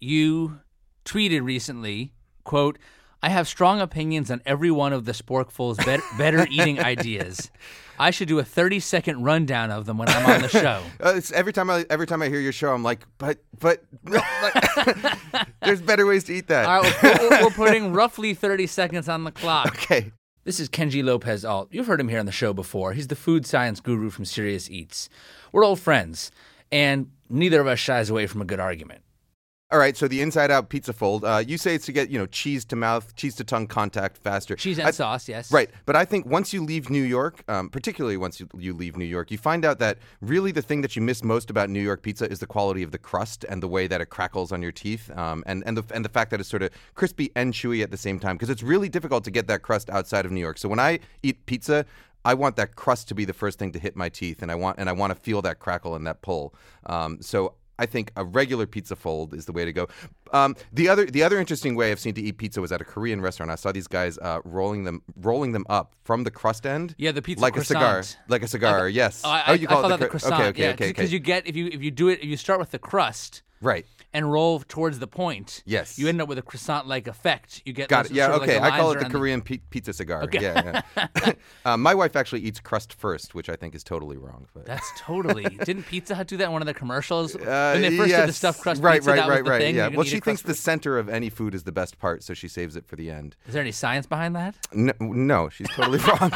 you tweeted recently, quote, "I have strong opinions on every one of the Sporkful's better eating ideas. I should do a 30-second rundown of them when I'm on the show." Every time I hear your show, I'm like, but no, there's better ways to eat that. All right, we're putting roughly 30 seconds on the clock. Okay. This is Kenji Lopez Alt. You've heard him here on the show before. He's the food science guru from Serious Eats. We're old friends, and neither of us shies away from a good argument. All right, so the inside-out pizza fold, you say it's to get, cheese to mouth, cheese to tongue contact faster. Cheese and sauce, yes. Right, but I think once you leave New York, particularly once you leave New York, you find out that really the thing that you miss most about New York pizza is the quality of the crust and the way that it crackles on your teeth, and the fact that it's sort of crispy and chewy at the same time, because it's really difficult to get that crust outside of New York. So when I eat pizza, I want that crust to be the first thing to hit my teeth, and I want to feel that crackle and that pull. So I think a regular pizza fold is the way to go. The other interesting way I've seen to eat pizza was at a Korean restaurant. I saw these guys rolling them up from the crust end. Yeah, the pizza like croissant. like a cigar. Yes. You call it the croissant. Okay. Because you get if you do it, if you start with the crust. Right. And roll towards the point. Yes. You end up with a croissant-like effect. You get got it. Yeah. Sort of Okay. like I call it the Korean pizza cigar. Okay. Yeah. My wife actually eats crust first, which I think is totally wrong. But. That's totally. Didn't Pizza Hut do that in one of the commercials when they first did the stuffed crust right, pizza? Right. That was the thing. Yeah. Well, she thinks the center of any food is the best part, so she saves it for the end. Is there any science behind that? No, she's totally wrong.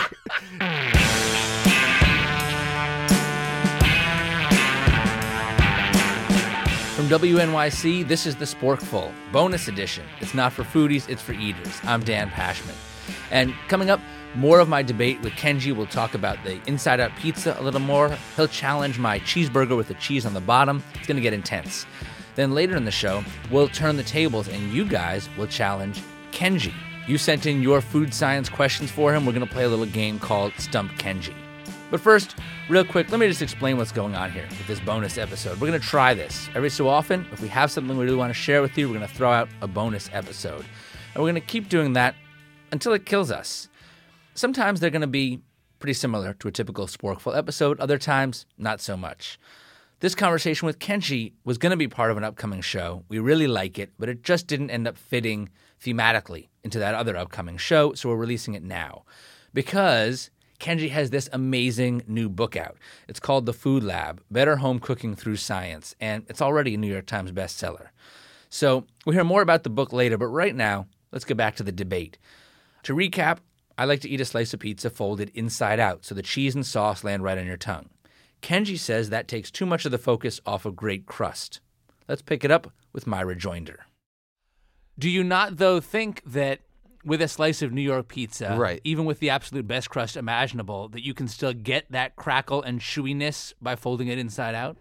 From WNYC, this is the Sporkful, bonus edition. It's not for foodies, it's for eaters. I'm Dan Pashman. And coming up, more of my debate with Kenji. We'll talk about the inside-out pizza a little more. He'll challenge my cheeseburger with the cheese on the bottom. It's going to get intense. Then later in the show, we'll turn the tables and you guys will challenge Kenji. You sent in your food science questions for him. We're going to play a little game called Stump Kenji. But first, real quick, let me just explain what's going on here with this bonus episode. We're going to try this. Every so often, if we have something we really want to share with you, we're going to throw out a bonus episode. And we're going to keep doing that until it kills us. Sometimes they're going to be pretty similar to a typical Sporkful episode. Other times, not so much. This conversation with Kenji was going to be part of an upcoming show. We really like it, but it just didn't end up fitting thematically into that other upcoming show, so we're releasing it now. Because Kenji has this amazing new book out. It's called The Food Lab, Better Home Cooking Through Science, and it's already a New York Times bestseller. So we'll hear more about the book later, but right now, let's get back to the debate. To recap, I like to eat a slice of pizza folded inside out so the cheese and sauce land right on your tongue. Kenji says that takes too much of the focus off of great crust. Let's pick it up with my rejoinder. Do you not, though, think that with a slice of New York pizza, right, even with the absolute best crust imaginable, that you can still get that crackle and chewiness by folding it inside out?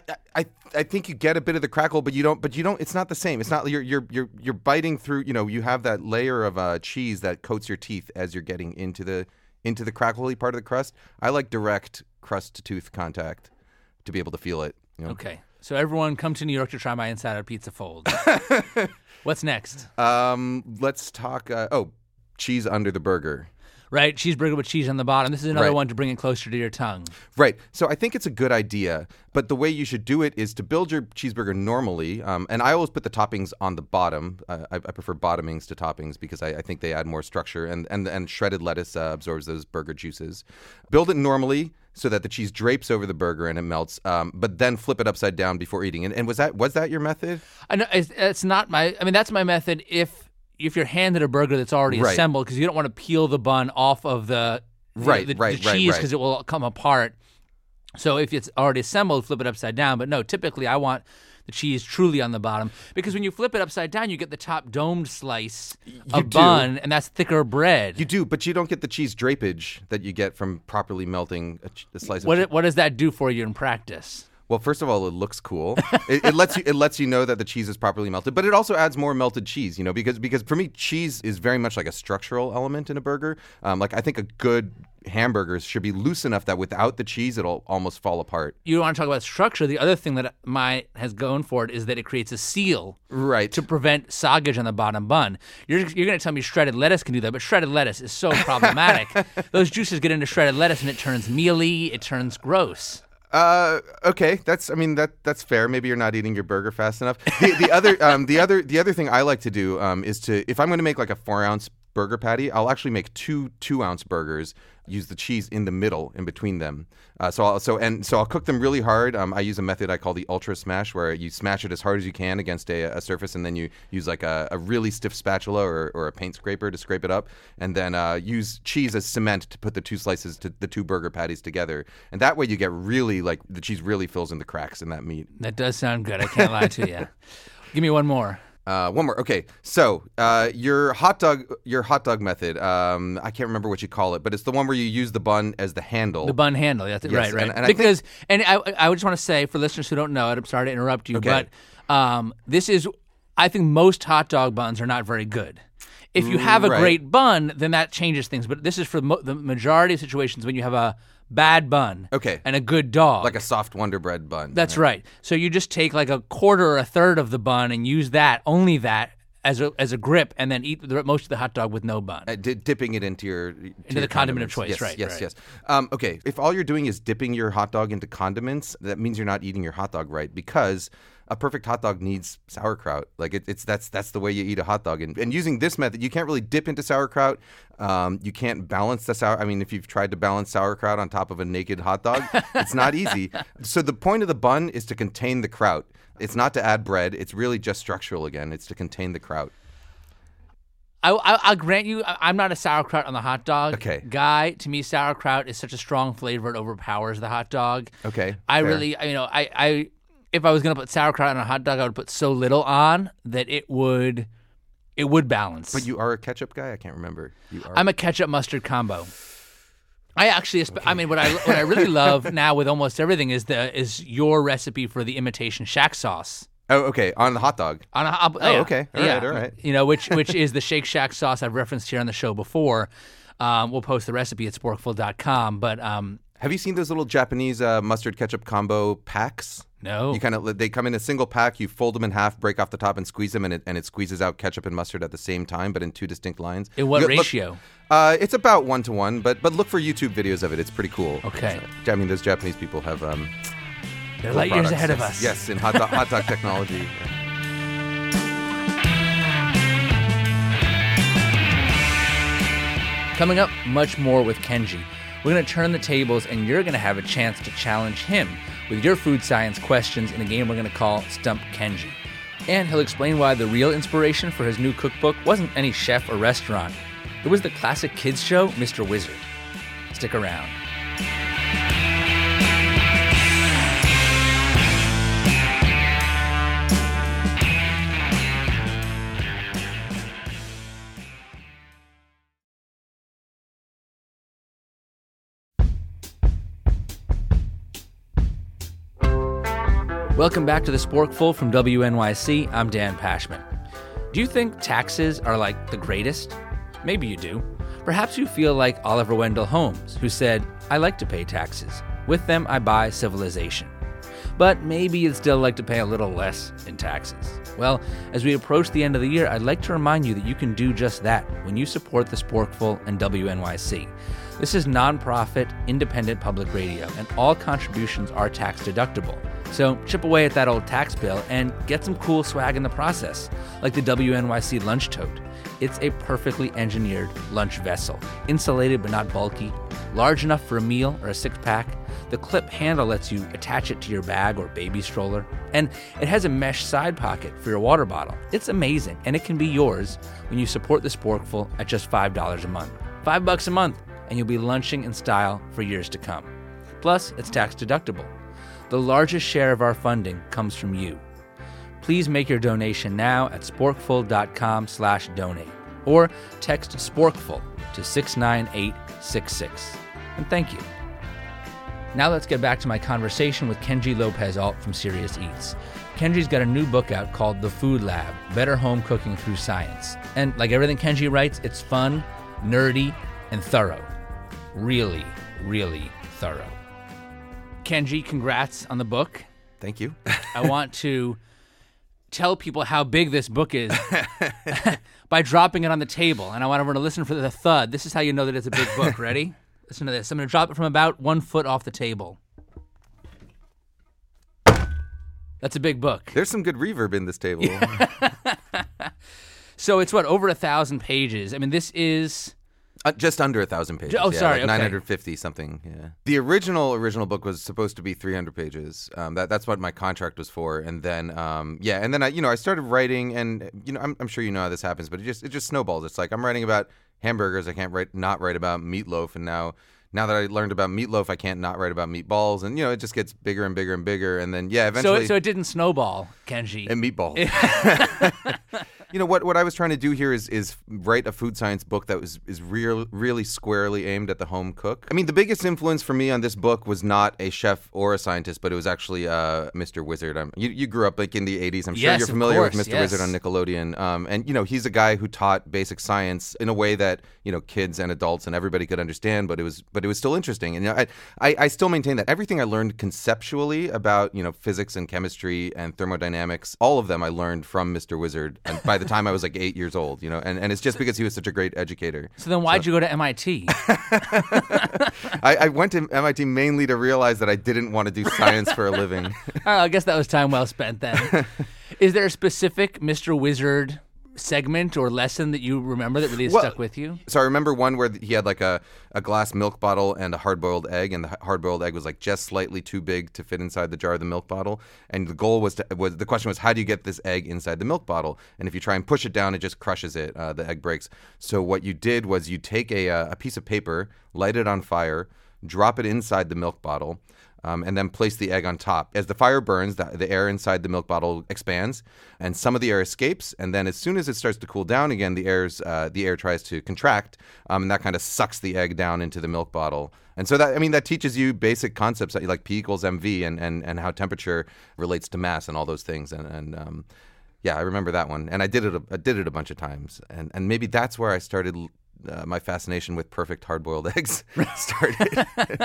I think you get a bit of the crackle, but you don't. It's not the same. It's not you're biting through. You have that layer of cheese that coats your teeth as you're getting into the crackly part of the crust. I like direct crust to tooth contact to be able to feel it. Okay, so everyone come to New York to try my inside out pizza fold. What's next? Let's talk. Cheese under the burger. Right, cheeseburger with cheese on the bottom. This is another one to bring it closer to your tongue. Right. So I think it's a good idea, but the way you should do it is to build your cheeseburger normally, and I always put the toppings on the bottom. I prefer bottomings to toppings because I think they add more structure, and shredded lettuce absorbs those burger juices. Build it normally so that the cheese drapes over the burger and it melts, but then flip it upside down before eating. And was that your method? I know it's not my. I mean, that's my method if you're handed a burger that's already assembled, because you don't want to peel the bun off of the cheese because it will come apart. So if it's already assembled, flip it upside down. But no, typically I want the cheese truly on the bottom, because when you flip it upside down, you get the top domed slice of bun, and that's thicker bread. You do, but you don't get the cheese drapage that you get from properly melting a slice of cheese. What does that do for you in practice? Well, first of all, it looks cool. It lets you know that the cheese is properly melted, but it also adds more melted cheese. Because for me, cheese is very much like a structural element in a burger. Like I think a good hamburger should be loose enough that without the cheese, it'll almost fall apart. You want to talk about structure? The other thing that mine has going for it is that it creates a seal, to prevent soggage on the bottom bun. You're going to tell me shredded lettuce can do that, but shredded lettuce is so problematic. Those juices get into shredded lettuce and it turns mealy. It turns gross. Okay, that's fair. Maybe you're not eating your burger fast enough. The other thing I like to do is if I'm going to make like a 4-ounce burger patty, I'll actually make 2-ounce burgers. Use the cheese in the middle, in between them. So I'll cook them really hard. I use a method I call the ultra smash, where you smash it as hard as you can against a surface, and then you use like a really stiff spatula or a paint scraper to scrape it up, and then use cheese as cement to put the two burger patties together. And that way you get really, like, the cheese really fills in the cracks in that meat. That does sound good. I can't lie to you. Give me one more. One more. Okay, so your hot dog method. I can't remember what you call it, but it's the one where you use the bun as the handle. The bun handle. That's it. Yes, Right. and Because I would just want to say, for listeners who don't know it, I'm sorry to interrupt you, Okay. but I think most hot dog buns are not very good. If you have a Right. great bun, then that changes things. But this is for the majority of situations when you have a bad bun and a good dog. Like a soft Wonder Bread bun. That's right. So you just take like a quarter or a third of the bun and use only that as a grip, and then eat most of the hot dog with no bun. Dipping it into your the condiment of choice, yes, right? Yes, right. yes. Okay, if all you're doing is dipping your hot dog into condiments, that means you're not eating your hot dog right, because a perfect hot dog needs sauerkraut. Like that's the way you eat a hot dog. And using this method, you can't really dip into sauerkraut. You can't balance the I mean, if you've tried to balance sauerkraut on top of a naked hot dog, it's not easy. So the point of the bun is to contain the kraut. It's not to add bread. It's really just structural again. It's to contain the kraut. I'll grant you, I'm not a sauerkraut on the hot dog guy. To me, sauerkraut is such a strong flavor, it overpowers the hot dog. Okay. I fair. really, if I was going to put sauerkraut on a hot dog, I would put so little on that it would balance. But you are a ketchup guy? I can't remember. I'm a ketchup mustard combo. I actually, what I really love now with almost everything is your recipe for the imitation Shack sauce. Oh, okay. On the hot dog. Okay. All right. Which is the Shake Shack sauce I've referenced here on the show before. We'll post the recipe at sporkful.com. But have you seen those little Japanese mustard ketchup combo packs? No. They come in a single pack. You fold them in half, break off the top, and squeeze them, and it squeezes out ketchup and mustard at the same time, but in two distinct lines. In what ratio? It's about 1-to-1, but look for YouTube videos of it. It's pretty cool. Okay. I mean, those Japanese people have they're light years ahead of us. Yes, in hot dog technology. Coming up, much more with Kenji. We're going to turn the tables, and you're going to have a chance to challenge him with your food science questions in a game we're going to call Stump Kenji. And he'll explain why the real inspiration for his new cookbook wasn't any chef or restaurant. It was the classic kids show, Mr. Wizard. Stick around. Welcome back to the Sporkful from WNYC. I'm Dan Pashman. Do you think taxes are like the greatest? Maybe you do. Perhaps you feel like Oliver Wendell Holmes, who said, "I like to pay taxes. With them, I buy civilization." But maybe you'd still like to pay a little less in taxes. Well, as we approach the end of the year, I'd like to remind you that you can do just that when you support the Sporkful and WNYC. This is nonprofit, independent public radio, and all contributions are tax deductible. So chip away at that old tax bill and get some cool swag in the process, like the WNYC Lunch Tote. It's a perfectly engineered lunch vessel, insulated but not bulky, large enough for a meal or a six-pack. The clip handle lets you attach it to your bag or baby stroller, and it has a mesh side pocket for your water bottle. It's amazing, and it can be yours when you support the Sporkful at just $5 a month. $5 a month, and you'll be lunching in style for years to come. Plus, it's tax deductible. The largest share of our funding comes from you. Please make your donation now at sporkful.com/donate or text Sporkful to 69866. And thank you. Now let's get back to my conversation with Kenji Lopez-Alt from Serious Eats. Kenji's got a new book out called The Food Lab, Better Home Cooking Through Science. And like everything Kenji writes, it's fun, nerdy, and thorough. Really, really thorough. Kenji, congrats on the book. Thank you. I want to tell people how big this book is by dropping it on the table. And I want everyone to listen for the thud. This is how you know that it's a big book. Ready? Listen to this. I'm going to drop it from about 1 foot off the table. That's a big book. There's some good reverb in this table. So it's over 1,000 pages. I mean, this is just under 1,000 pages. Oh, sorry, like 950 something. Yeah. The original book was supposed to be 300 pages. That's what my contract was for. And then I started writing, and I'm sure you know how this happens, but it just snowballs. It's like I'm writing about hamburgers. I can't not write about meatloaf, and now that I learned about meatloaf, I can't not write about meatballs, and it just gets bigger and bigger and bigger, and then eventually. So it didn't snowball, Kenji. And meatballs. What I was trying to do here is write a food science book that is really squarely aimed at the home cook. I mean, the biggest influence for me on this book was not a chef or a scientist, but it was actually Mr. Wizard. You grew up in the 80s. I'm sure you're familiar with Mr. Wizard on Nickelodeon. And he's a guy who taught basic science in a way that kids and adults and everybody could understand, but it was still interesting. And I still maintain that everything I learned conceptually about physics and chemistry and thermodynamics, all of them I learned from Mr. Wizard. And by the time I was like 8 years old, and it's just because he was such a great educator. So then why'd you go to MIT? I went to MIT mainly to realize that I didn't want to do science for a living. I guess that was time well spent then. Is there a specific Mr. Wizard segment or lesson that you remember that really stuck with you? So I remember one where he had like a glass milk bottle and a hard-boiled egg, and the hard-boiled egg was like just slightly too big to fit inside the jar of the milk bottle. And the goal the question was, how do you get this egg inside the milk bottle? And if you try and push it down, it just crushes it. The egg breaks. So what you did was you take a piece of paper, light it on fire, drop it inside the milk bottle, and then place the egg on top. As the fire burns, the air inside the milk bottle expands, and some of the air escapes. And then as soon as it starts to cool down again, the air tries to contract, and that kind of sucks the egg down into the milk bottle. And so that teaches you basic concepts like P equals mv and how temperature relates to mass and all those things. And I remember that one. And I did it a bunch of times. And maybe that's where I started. My fascination with perfect hard-boiled eggs started.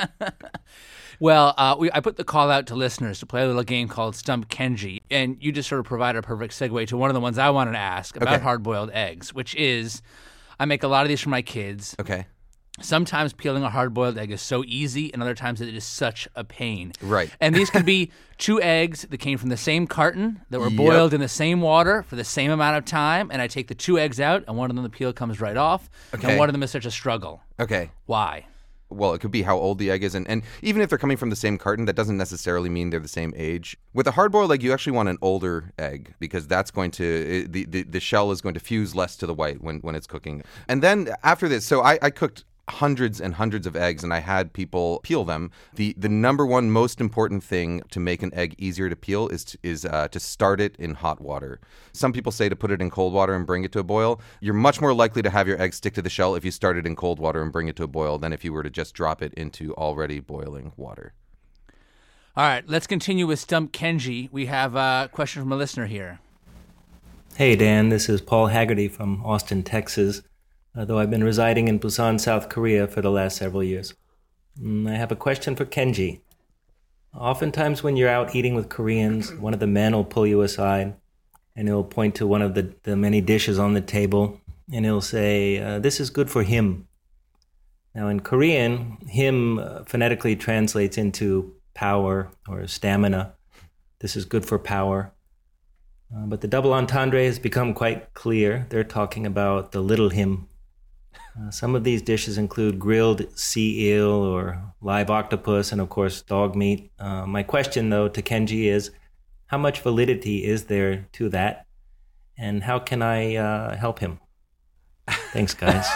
Well, I put the call out to listeners to play a little game called Stump Kenji, and you just sort of provide a perfect segue to one of the ones I wanted to ask about hard-boiled eggs, which is, I make a lot of these for my kids. Okay. Sometimes peeling a hard-boiled egg is so easy, and other times it is such a pain. Right. And these could be 2 eggs that came from the same carton, that were boiled in the same water for the same amount of time, and I take the 2 eggs out, and one of them, the peel comes right off, and one of them is such a struggle. Okay. Why? Well, it could be how old the egg is, and even if they're coming from the same carton, that doesn't necessarily mean they're the same age. With a hard-boiled egg, you actually want an older egg because that's going to the shell is going to fuse less to the white when it's cooking. And then after this, so I cooked hundreds and hundreds of eggs, and I had people peel them. The number one most important thing to make an egg easier to peel is to start it in hot water. Some people say to put it in cold water and bring it to a boil. You're much more likely to have your egg stick to the shell if you start it in cold water and bring it to a boil than if you were to just drop it into already boiling water. All right, let's continue with Stump Kenji. We have a question from a listener here. Hey, Dan. This is Paul Haggerty from Austin, Texas. Though I've been residing in Busan, South Korea for the last several years. I have a question for Kenji. Oftentimes when you're out eating with Koreans, one of the men will pull you aside, and he'll point to one of the many dishes on the table, and he'll say, this is good for him. Now in Korean, him phonetically translates into power or stamina. This is good for power. But the double entendre has become quite clear. They're talking about the little him. Some of these dishes include grilled sea eel or live octopus and, of course, dog meat. My question, though, to Kenji is, how much validity is there to that, and how can I help him? Thanks, guys.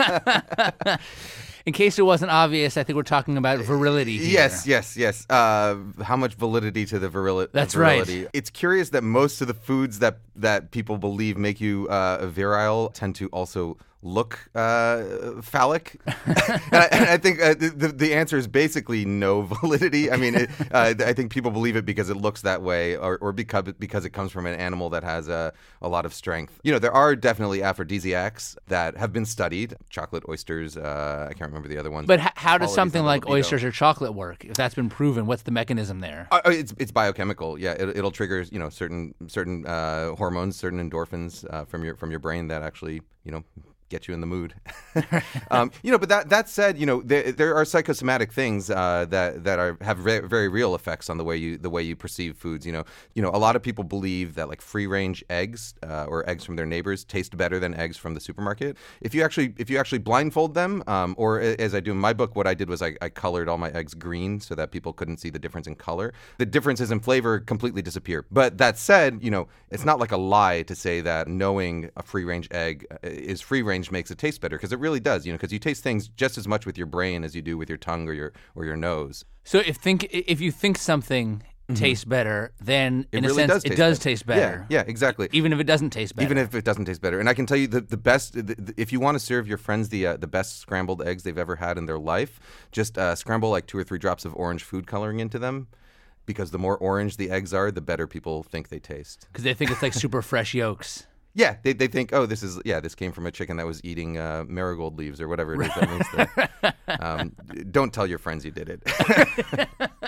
In case it wasn't obvious, I think we're talking about virility here. Yes. How much validity to the virility? That's virility. right. It's curious that most of the foods that people believe make you virile tend to also look phallic. and I think the answer is basically no validity. I mean, I think people believe it because it looks that way, or because it comes from an animal that has a lot of strength. There are definitely aphrodisiacs that have been studied. Chocolate, oysters. I can't remember the other ones. But how does something like oysters or chocolate work? If that's been proven, what's the mechanism there? It's biochemical. Yeah, it'll trigger certain hormones, certain endorphins from your brain that actually get you in the mood. But that said, there are psychosomatic things that have very real effects on the way you perceive foods. A lot of people believe that like free range eggs or eggs from their neighbors taste better than eggs from the supermarket. If you actually blindfold them, or as I do in my book, what I did was I colored all my eggs green so that people couldn't see the difference in color. The differences in flavor completely disappear. But that said, it's not like a lie to say that knowing a free range egg is free range makes it taste better, because it really does, because you taste things just as much with your brain as you do with your tongue or your nose. So if you think something tastes better, then in a sense it does taste better. Yeah, exactly. Even if it doesn't taste better. Even if it doesn't taste better. And I can tell you the best, if you want to serve your friends the best scrambled eggs they've ever had in their life, just scramble like 2 or 3 drops of orange food coloring into them. Because the more orange the eggs are, the better people think they taste. Because they think it's like super fresh yolks. Yeah, they think, this came from a chicken that was eating marigold leaves or whatever it is that makes them. Don't tell your friends you did it.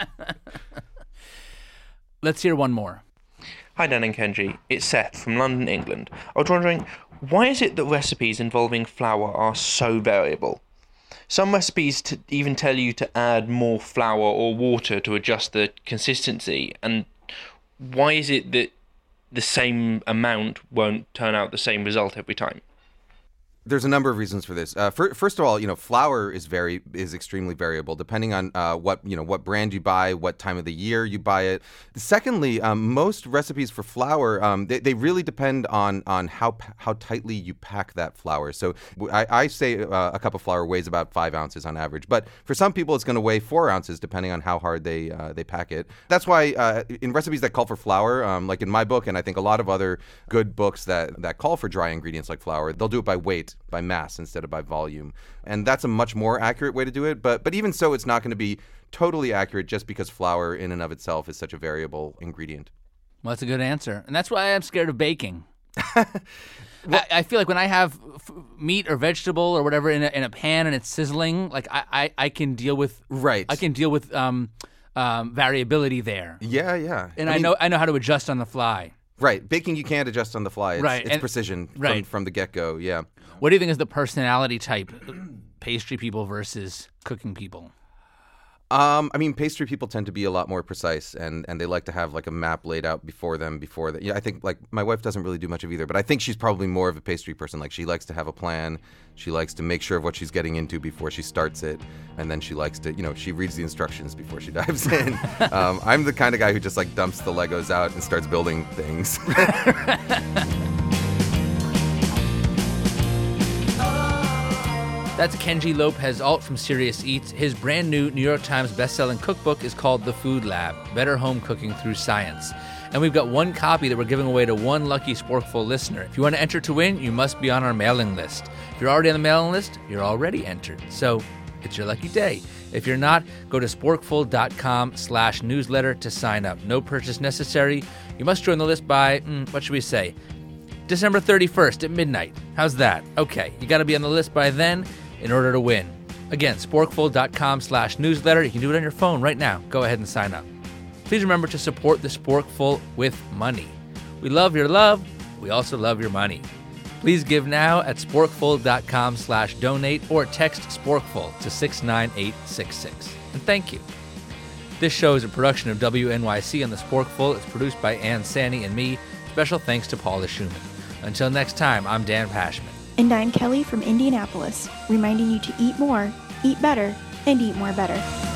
Let's hear one more. Hi, Dan and Kenji. It's Seth from London, England. I was wondering, why is it that recipes involving flour are so variable? Some recipes even tell you to add more flour or water to adjust the consistency. And why is it that the same amount won't turn out the same result every time? There's a number of reasons for this. First of all, flour is extremely variable depending on what brand you buy, what time of the year you buy it. Secondly, most recipes for flour they really depend on how tightly you pack that flour. So I say a cup of flour weighs about 5 ounces on average, but for some people it's going to weigh 4 ounces depending on how hard they pack it. That's why in recipes that call for flour, like in my book, and I think a lot of other good books that call for dry ingredients like flour, they'll do it by weight, by mass instead of by volume. And that's a much more accurate way to do it. But even so, it's not going to be totally accurate just because flour in and of itself is such a variable ingredient. Well, that's a good answer. And that's why I'm scared of baking. I feel like when I have meat or vegetable or whatever in a pan and it's sizzling, like I can deal with variability there. Yeah. And I know how to adjust on the fly. Right. Baking, you can't adjust on the fly. It's precision from the get-go, yeah. What do you think is the personality type, pastry people versus cooking people? Pastry people tend to be a lot more precise, and they like to have like a map laid out before them. I think like my wife doesn't really do much of either, but I think she's probably more of a pastry person. Like she likes to have a plan. She likes to make sure of what she's getting into before she starts it, and then she likes to, she reads the instructions before she dives in. I'm the kind of guy who just like dumps the Legos out and starts building things. That's Kenji Lopez-Alt from Serious Eats. His brand new New York Times bestselling cookbook is called The Food Lab, Better Home Cooking Through Science. And we've got one copy that we're giving away to one lucky Sporkful listener. If you want to enter to win, you must be on our mailing list. If you're already on the mailing list, you're already entered. So it's your lucky day. If you're not, go to sporkful.com/newsletter to sign up. No purchase necessary. You must join the list by, what should we say, December 31st at midnight. How's that? Okay, you got to be on the list by then in order to win. Again, sporkful.com/newsletter. You can do it on your phone right now. Go ahead and sign up. Please remember to support the Sporkful with money. We love your love. We also love your money. Please give now at sporkful.com/donate or text Sporkful to 69866. And thank you. This show is a production of WNYC and the Sporkful. It's produced by Ann Sani and me. Special thanks to Paula Schumann. Until next time, I'm Dan Pashman. And I'm Kelly from Indianapolis, reminding you to eat more, eat better, and eat more better.